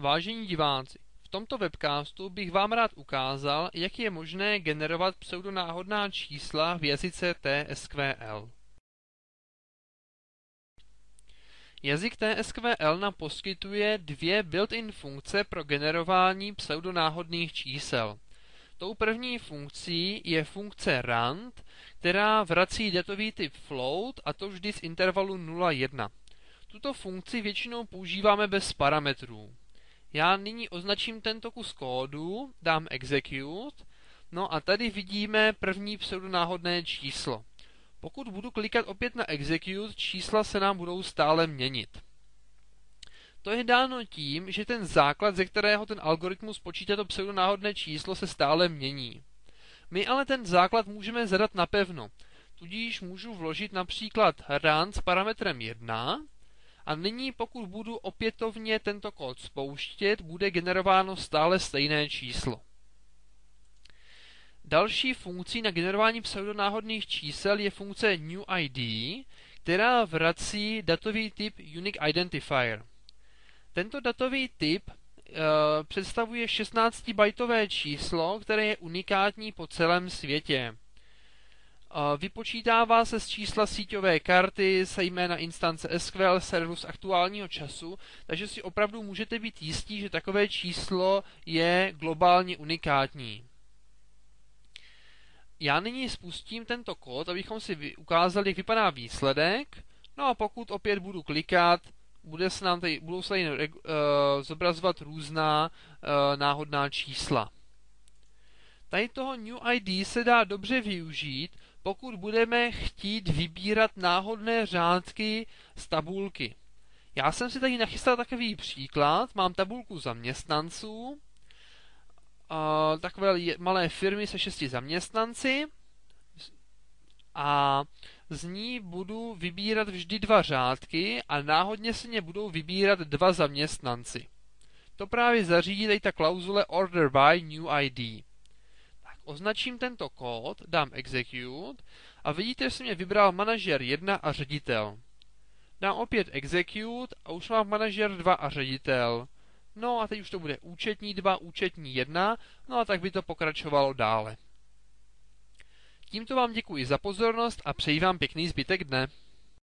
Vážení diváci, v tomto webcastu bych vám rád ukázal, jak je možné generovat pseudonáhodná čísla v jazyce TSQL. Jazyk TSQL nám poskytuje dvě built-in funkce pro generování pseudonáhodných čísel. Tou první funkcí je funkce rand, která vrací datový typ float, a to vždy z intervalu 0,1. Tuto funkci většinou používáme bez parametrů. Já nyní označím tento kus kódu, dám execute, no a tady vidíme první pseudonáhodné číslo. Pokud budu klikat opět na execute, čísla se nám budou stále měnit. To je dáno tím, že ten základ, ze kterého ten algoritmus počítá to pseudonáhodné číslo, se stále mění. My ale ten základ můžeme zadat napevno, tudíž můžu vložit například rand s parametrem 1, a nyní, pokud budu opětovně tento kód spouštět, bude generováno stále stejné číslo. Další funkcí na generování pseudonáhodných čísel je funkce newID, která vrací datový typ unique identifier. Tento datový typ představuje 16-bajtové číslo, které je unikátní po celém světě. Vypočítává se z čísla síťové karty, se jména instance SQL serveru z aktuálního času, takže si opravdu můžete být jistí, že takové číslo je globálně unikátní. Já nyní spustím tento kód, abychom si ukázali, jak vypadá výsledek. No a pokud opět budu klikat, budou se tady zobrazovat různá náhodná čísla. Tady toho newID se dá dobře využít, pokud budeme chtít vybírat náhodné řádky z tabulky. Já jsem si tady nachystal takový příklad, mám tabulku zaměstnanců, takové malé firmy se 6 zaměstnanci a z ní budu vybírat vždy 2 řádky a náhodně se mě budou vybírat 2 zaměstnanci. To právě zařídí tady ta klauzule order by newID. Označím tento kód, dám execute a vidíte, že se mě vybral manažer 1 a ředitel. Dám opět execute a už mám manažer 2 a ředitel. No a teď už to bude účetní 2, účetní 1, no a tak by to pokračovalo dále. Tímto vám děkuji za pozornost a přeji vám pěkný zbytek dne.